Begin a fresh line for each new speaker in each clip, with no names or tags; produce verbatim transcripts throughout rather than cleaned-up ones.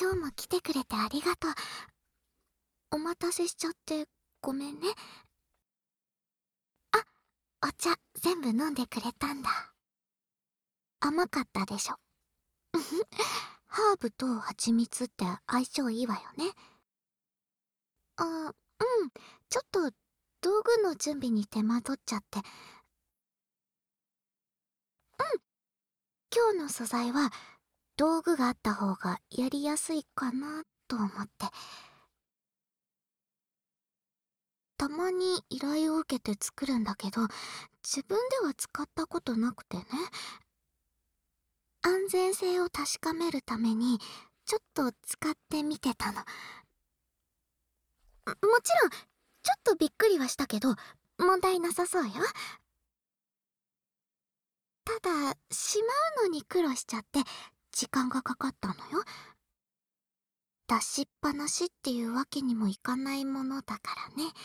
今日も来てくれてありがとう。お待たせしちゃってごめんね。あ、お茶全部飲んでくれたんだ。甘かったでしょ。ハーブと蜂蜜って相性いいわよね。あ、うん。ちょっと道具の準備に手間取っちゃって。今日の素材は道具があった方がやりやすいかなと思って。たまに依頼を受けて作るんだけど、自分では使ったことなくてね。安全性を確かめるためにちょっと使ってみてたの。ももちろんちょっとびっくりはしたけど問題なさそうよ。ただしまうのに苦労しちゃって時間がかかったのよ。出しっぱなしっていうわけにもいかないものだからね。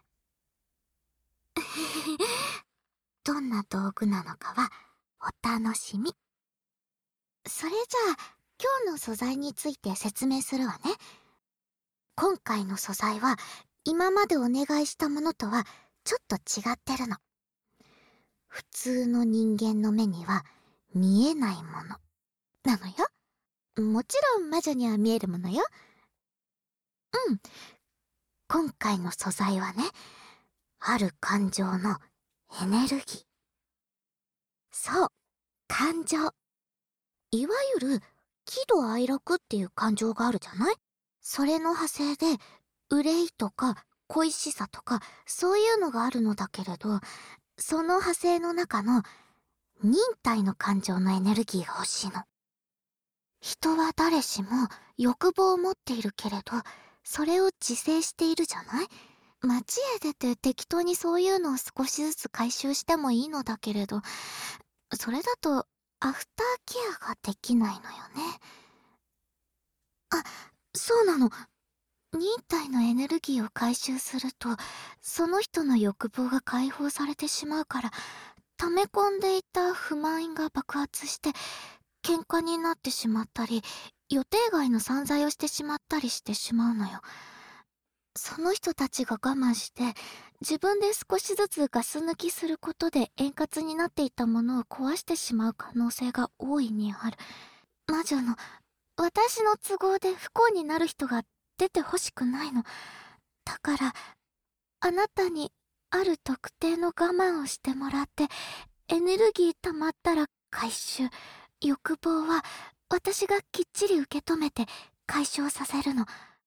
どんな道具なのかはお楽しみ。それじゃあ今日の素材について説明するわね。今回の素材は今までお願いしたものとはちょっと違ってるの。普通の人間の目には見えないものなのよ。もちろん魔女には見えるものよ。うん。今回の素材はね、ある感情のエネルギー。そう、感情。いわゆる喜怒哀楽っていう感情があるじゃない？それの派生で憂いとか恋しさとかそういうのがあるのだけれど、その派生の中の忍耐の感情のエネルギーが欲しいの。人は誰しも欲望を持っているけれど、それを自制しているじゃない？街へ出て適当にそういうのを少しずつ回収してもいいのだけれど、それだとアフターケアができないのよね。あ、そうなの。忍耐のエネルギーを回収すると、その人の欲望が解放されてしまうから、溜め込んでいた不満が爆発して、喧嘩になってしまったり、予定外の散財をしてしまったりしてしまうのよ。その人たちが我慢して、自分で少しずつガス抜きすることで円滑になっていたものを壊してしまう可能性が大いにある。魔女の、私の都合で不幸になる人が出てほしくないの。だから、あなたにある特定の我慢をしてもらって、エネルギー溜まったら回収。欲望は私がきっちり受け止めて解消させるの。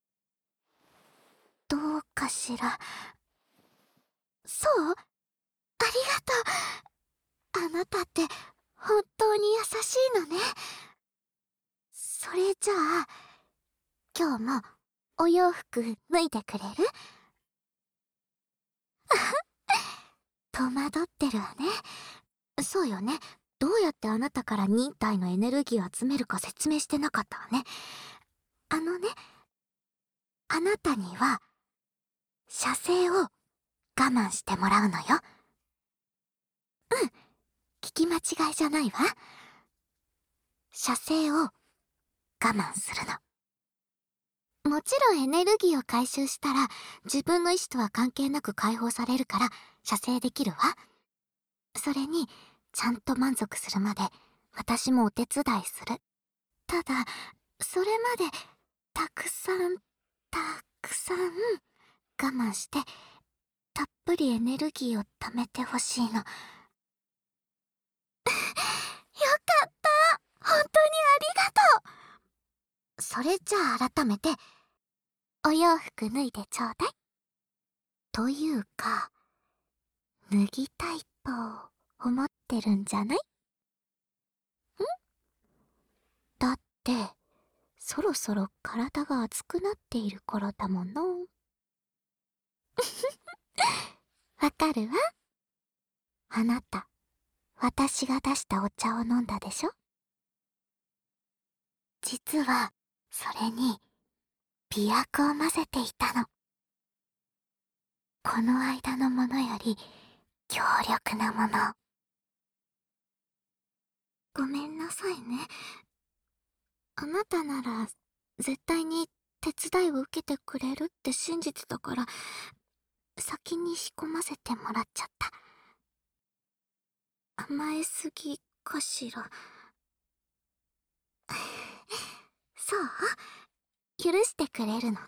どうかしら。そう？ありがとう。あなたって本当に優しいのね。それじゃあ、今日もお洋服脱いでくれる？戸惑ってるわね。そうよね。どうやってあなたから忍耐のエネルギーを集めるか説明してなかったわね。あのね、あなたには、射精を我慢してもらうのよ。うん、聞き間違いじゃないわ。射精を我慢するの。もちろんエネルギーを回収したら、自分の意志とは関係なく解放されるから、射精できるわ。それに、ちゃんと満足するまで、私もお手伝いする。ただ、それまで、たくさん、たくさん、我慢して、たっぷりエネルギーを貯めてほしいの。よかった！本当にありがとう！それじゃあ改めて、お洋服脱いでちょうだい。というか、脱ぎたいと思ってるんじゃない？ん？だって、そろそろ体が熱くなっている頃だもの。わかるわ。あなた、私が出したお茶を飲んだでしょ？実は、それに、美薬を混ぜていたの。この間のものより、強力なもの。ごめんなさいね。あなたなら、 絶対に手伝いを受けてくれるって信じてたから、先に仕込ませてもらっちゃった。甘えすぎかしら。そう、許してくれるのね。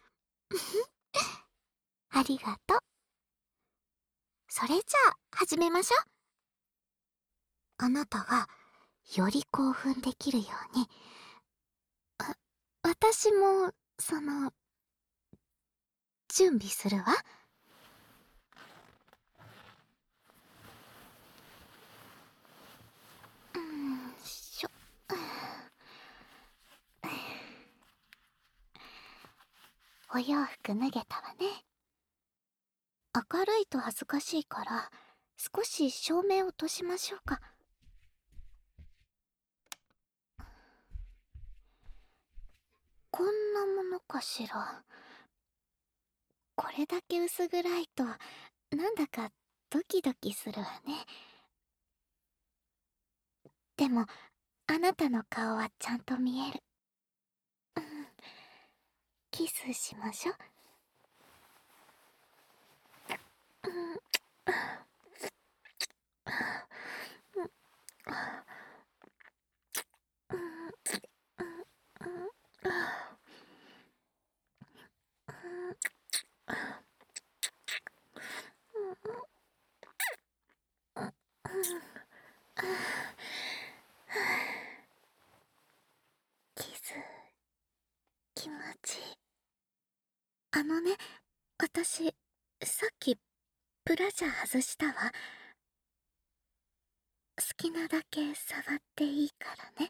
ありがとう。それじゃあ始めましょう。あなたがより興奮できるように、あ、私もその準備するわ。うーんしょ。お洋服脱げたわね。明るいと恥ずかしいから少し照明を落としましょうか。こんなものかしら。これだけ薄暗いとなんだかドキドキするわね。でもあなたの顔はちゃんと見える。うん、キスしましょう。うん、キス気持ちいい。あのね、私さっきブラジャー外したわ。好きなだけ触っていいからね。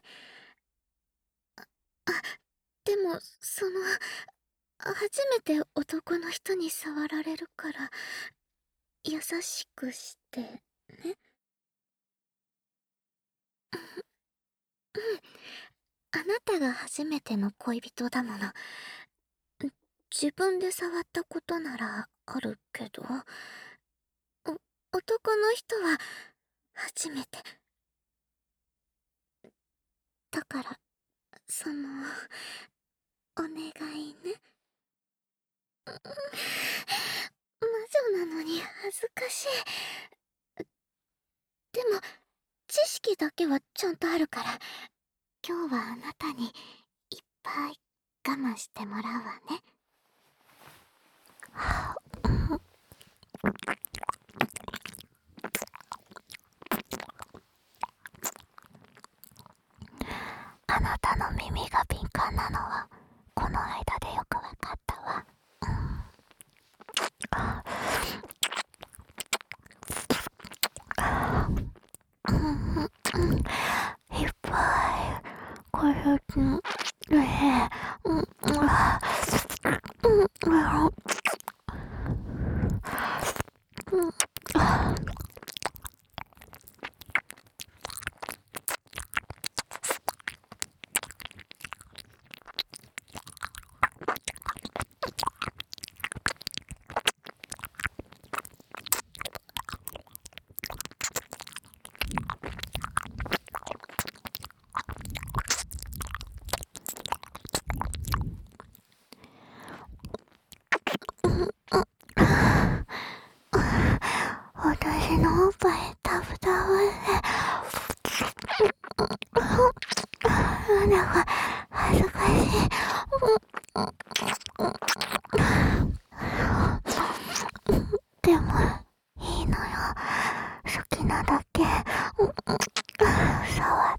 あ、でもその初めて男の人に触られるから優しくしてね。うん、あなたが初めての恋人だもの。自分で触ったことならあるけど、お男の人は初めてだから、そのお願いね。魔女なのに恥ずかしい。でも知識だけはちゃんとあるから、今日はあなたにいっぱい我慢してもらうわね。あなたの耳が敏感なのはこの間でよくわかったわ。うん、うん、いっぱいこれってね、うん、うん、うん、私のおっぱい食べたわね。なんだか恥ずかしい。でもいいのよ。好きなだけ触って。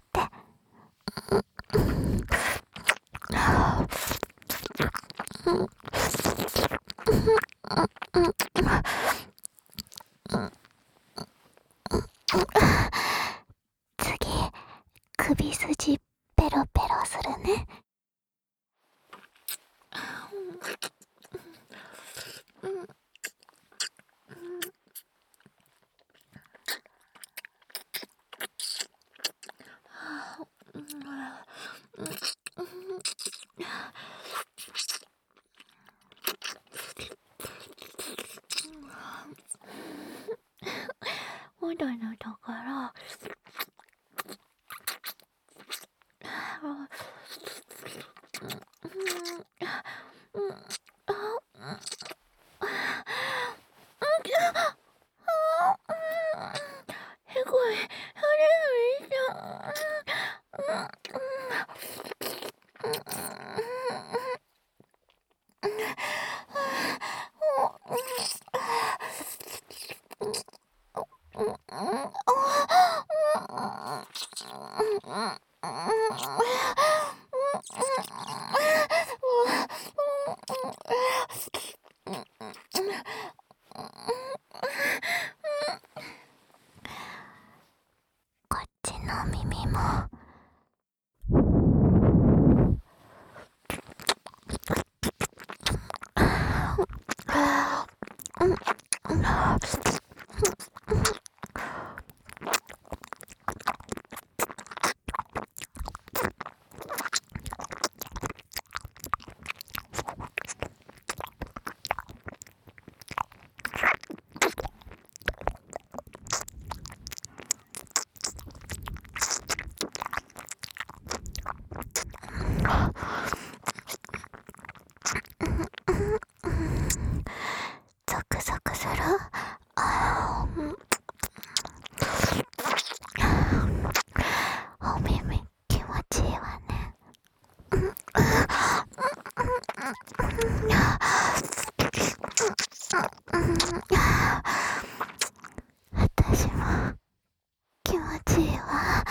次、首筋ペロペロするね。おだのだからこっちの耳もゾクゾクする。あーお耳気持ちいいわね。私も気持ちいいわ。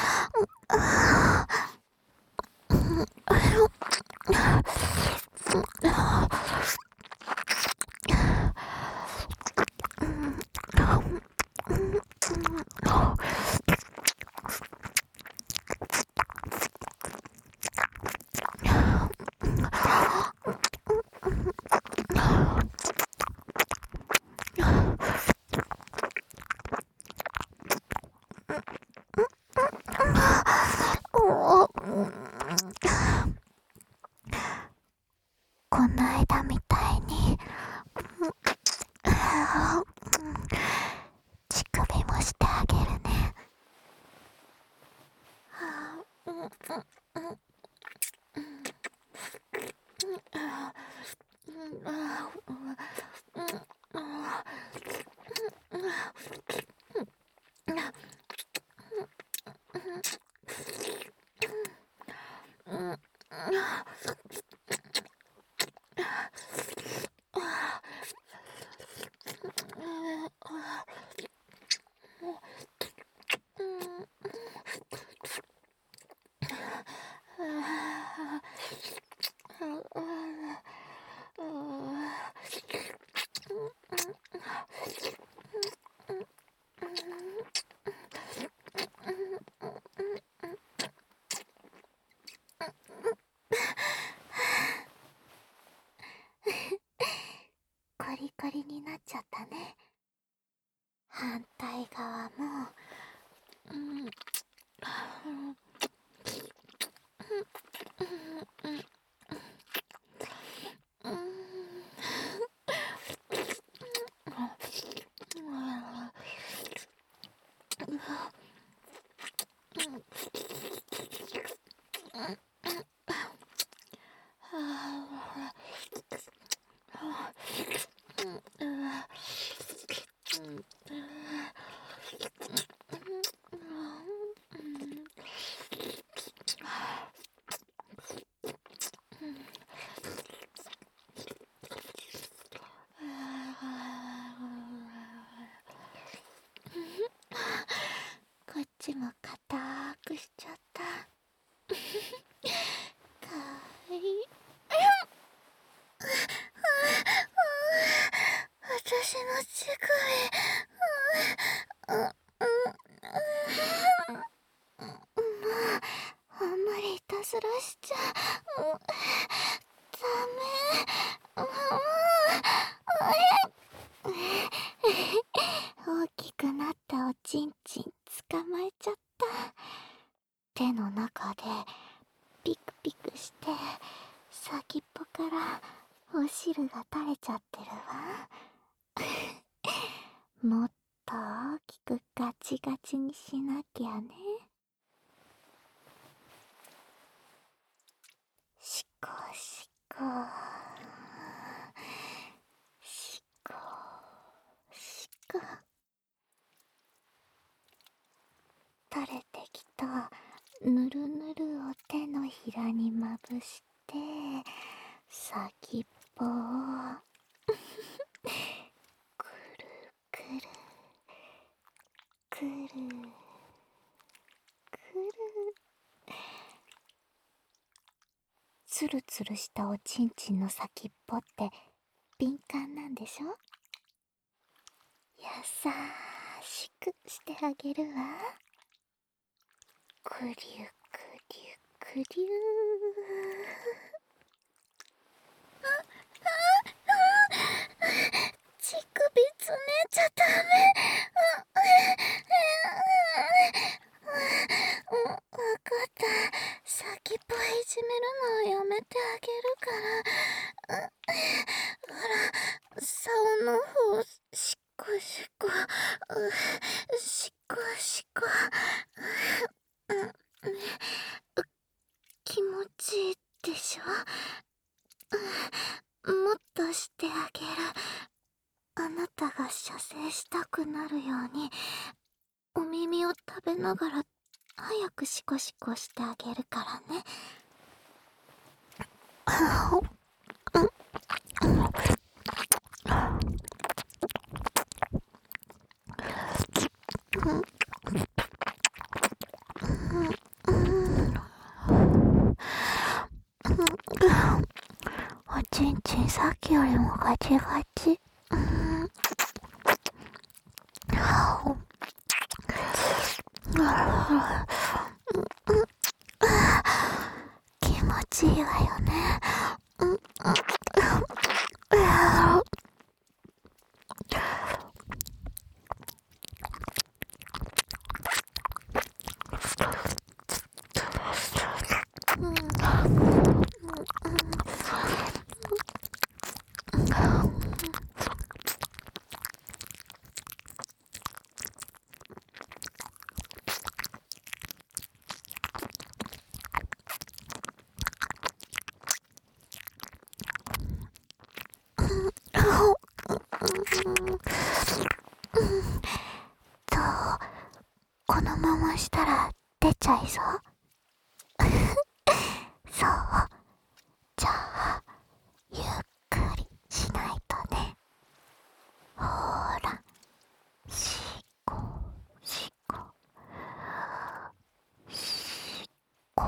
この間みたいに乳首もしてあげるね。コリコリになっちゃったね。反対側も、うん、こっちも硬くしちゃった。かわいい。私の乳首、もうあんまりいたずらしちゃダメ。大きくなったおちんちん捕まえちゃった。手の中でピクピクして先っぽからお汁が垂れちゃってるわ。もっと大きくガチガチにしなきゃね。しこしこしこしこ。垂れてきたぬるぬるを手のひらにまぶして先っぽをくるくるくるくる。つるつるしたおちんちんの先っぽって敏感なんでしょ。優しくしてあげるわ。くりゅくりゅくりゅー。乳首つねちゃダメ。わかった。先っぽいじめるのをやめてあげるから。ほら、竿の方、しっこしっこ、しっこしっこ。気持ちいいでしょ。もっとしてあげる。あなたが射精したくなるように、お耳を食べながら早くシコシコしてあげるからね。おちんちんさっきよりもガチガチ。気持ちいいわよね。どう？このまましたら出ちゃいそう？そう。じゃあゆっくりしないとね。ほーら、しこしこしこ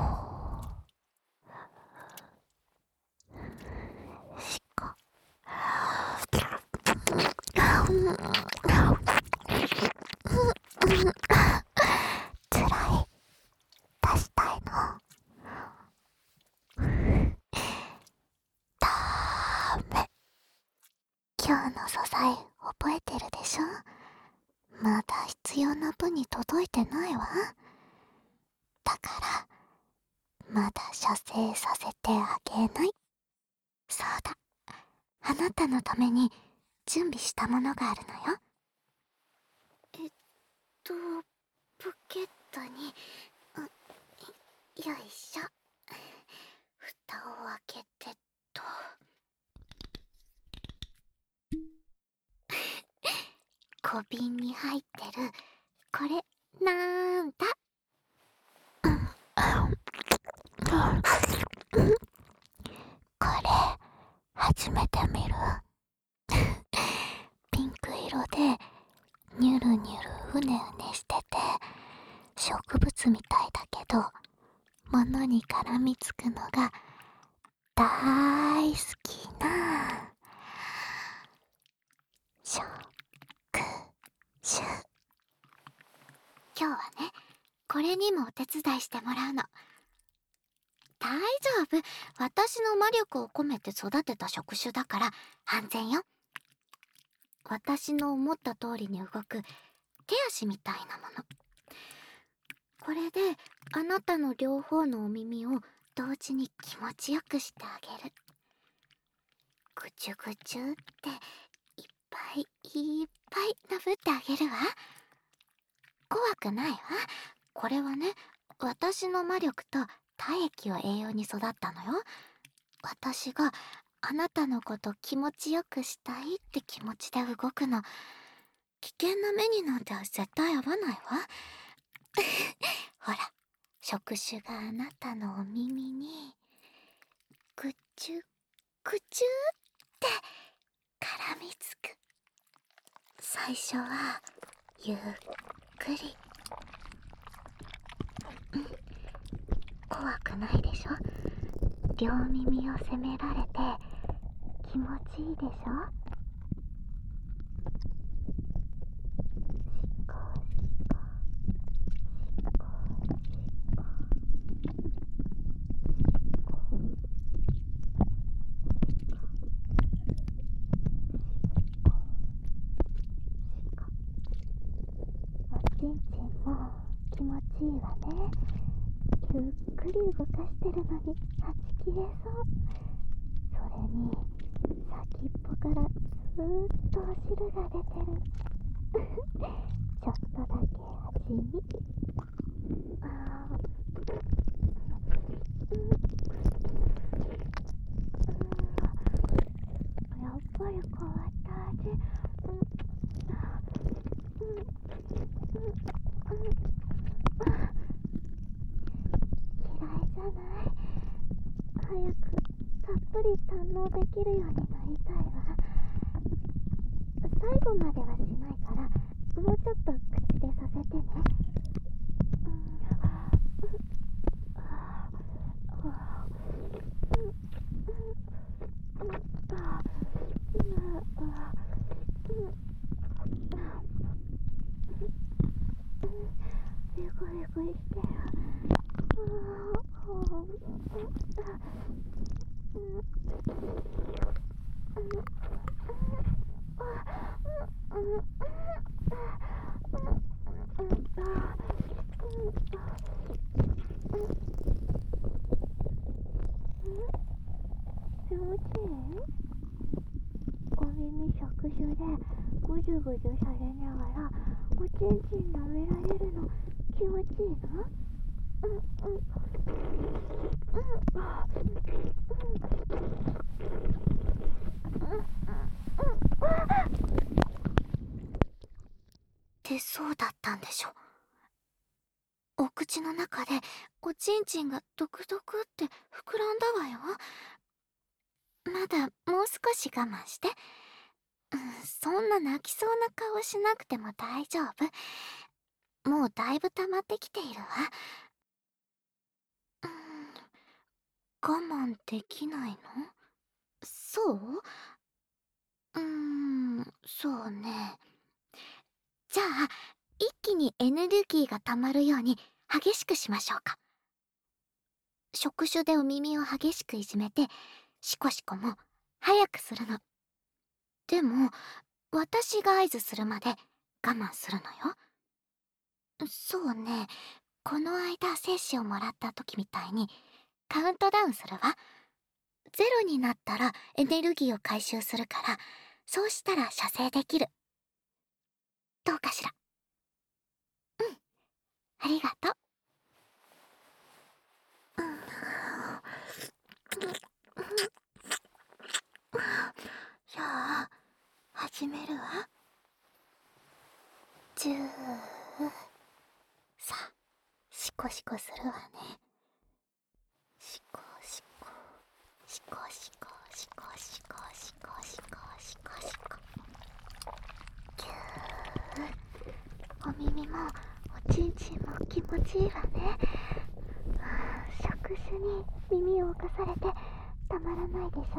しこ。つらい？出したいの？だーめ。今日の素材覚えてるでしょ。まだ必要な分に届いてないわ。だからまだ射精させてあげない。そうだ、あなたのために準備したものがあるのよ。えっとポケットに、よいしょ。蓋を開けてと。小瓶に入ってるこれなんだ？これ初めて見る。ピンク色でニュルニュルうねうねしてて植物みたいだけど、物に絡みつくのが大好きな触手。今日はね、これにもお手伝いしてもらうの。大丈夫、私の魔力を込めて育てた触手だから安全よ。私の思った通りに動く手足みたいなもの。これであなたの両方のお耳を同時に気持ちよくしてあげる。ぐちゅぐちゅっていっぱいいっぱいなぶってあげるわ。怖くないわ。これはね、私の魔力と体液を栄養に育ったのよ。私があなたのこと気持ちよくしたいって気持ちで動くの。危険な目になんて絶対合わないわ。ほら、触手があなたのお耳にぐちゅぐちゅって絡みつく。最初はゆっくくり。うん、怖くないでしょ。両耳を責められて気持ちいいでしょ。ちんちんも気持ちいいわね。ゆっくり動かしてるのにはち切れそう。それに先っぽからずーっとお汁が出てる。ちょっとだけ味見。あー、うん、うん、やっぱり変わった味。うん、うん、うん、うん、嫌いじゃない。早くたっぷり堪能できるようになりたいわ。最後まではしないからもうちょっと口でさせてね。うん、うん、ゆぐゆぐしてる。気持ちいい？お耳触手でぐじゅぐじゅされながらおちんちん舐められるの気持ちいいの？うん、うん、うん、ってそうだったんでしょ。お口の中でおちんちんがドクドクって膨らんだわよ。まだもう少し我慢して。うん、そんな泣きそうな顔しなくても大丈夫。もうだいぶ溜まってきているわ。うん、我慢できないの？そう？うーん、そうね。じゃあ一気にエネルギーが溜まるように激しくしましょうか。触手でお耳を激しくいじめて、シコシコも早くするの。でも私が合図するまで我慢するのよ。そうね、この間精子をもらった時みたいにカウントダウンするわ。ゼロになったらエネルギーを回収するから、そうしたら射精できる。どうかしら？うん、ありがとう。うん、じゃあ始めるわ。じゅー。さあシコシコするわね。シコシコシコシコシコシコシコシコシコシコ。ぎゅー。お耳もおちんちんも気持ちいいわね。触手に耳を動かされてたまらないでしょ。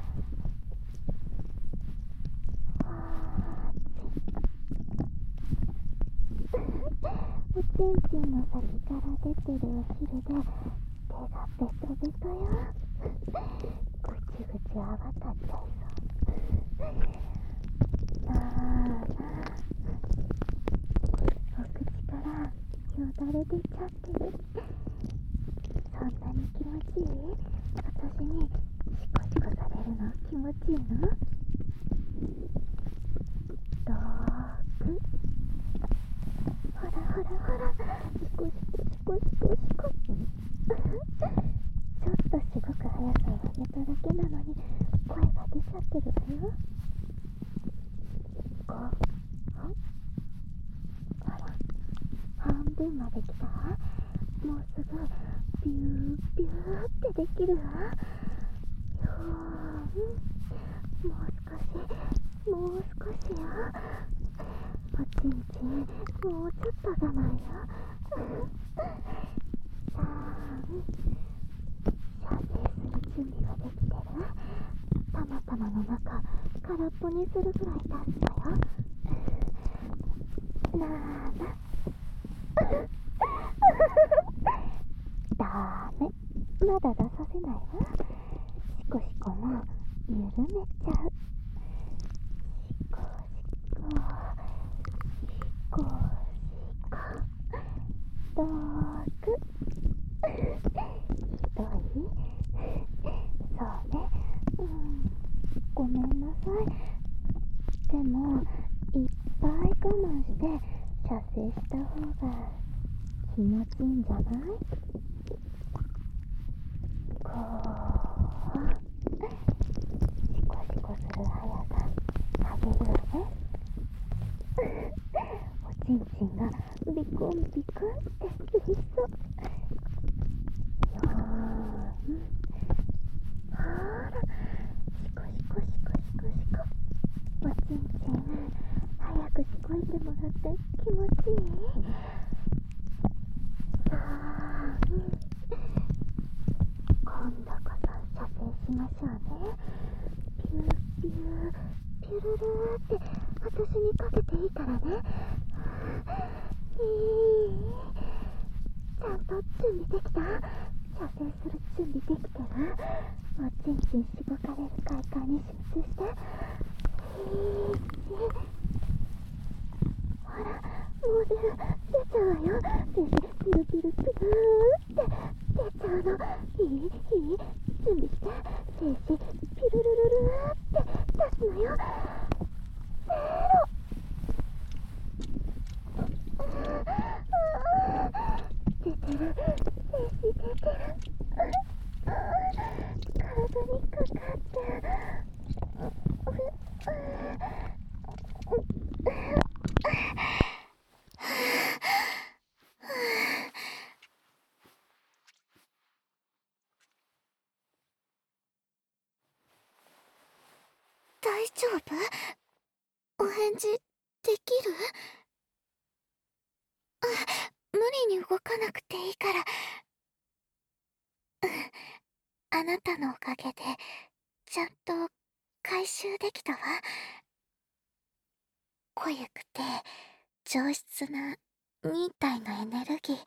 おちんちんの先から出てるお汁で手がベトベトよ。ぐちぐち泡立っちゃいそう。なあなあ、お口からよだれ出ちゃってる。そんなに気持ちいい？私にシコシコされるの気持ちいいの？どーく。ほらほらほら、シコシコシコシコシコ。ちょっとすごく速さを上げただけなのに声が出ちゃってるわよ。ご、ほら、半分まで来たわ。もうすぐビュービューってできるわ。よーん、もう少しもう少しよ。おちちんちん、もうちょっと我慢よ。さん、射精する準備はできてる？たまたまの中、空っぽにするぐらい出すのよ。なーな。ダメ。まだ出させないわ。シコシコも緩めちゃう。シコシコ、シコシコ。どーく。ひどい？そうね。うん。ごめんなさい。でも、いっぱい我慢して射精した方が気持ちいいんじゃない？こう、シコシコする速さ、上げるわね。おちんちんがビクンビクンってうるさ。よーん。ほーら、シコシコシコシコシコ。おちんちん、早くしこいてもらって気持ちいい？さあ、今度こそ射精しましょうね。ピューピュー、ピュルルーって私にかけていいからね。いい？ちゃんと準備できた？射精する準備できてる？おちんちんしごかれる快感に集中して。いち、ほら、もう出る、出ちゃうわよ。先生、ピルピルピルーって出ちゃうの。いい？いい？準備して。精子、ピルルルルーって出すのよ。せーの。出てる。精子出てる。体にかかってる。大丈夫？お返事できる？無理に動かなくていいから。あなたのおかげでちゃんと回収できたわ。濃ゆくて上質なに体のエネルギー。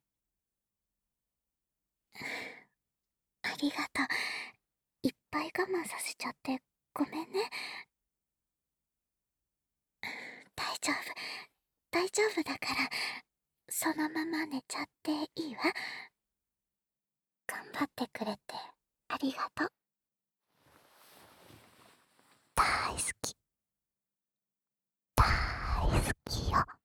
ありがとう。いっぱい我慢させちゃってごめんね。大丈夫、大丈夫だから、そのまま寝ちゃっていいわ。頑張ってくれてありがとう。大好き、大好きよ。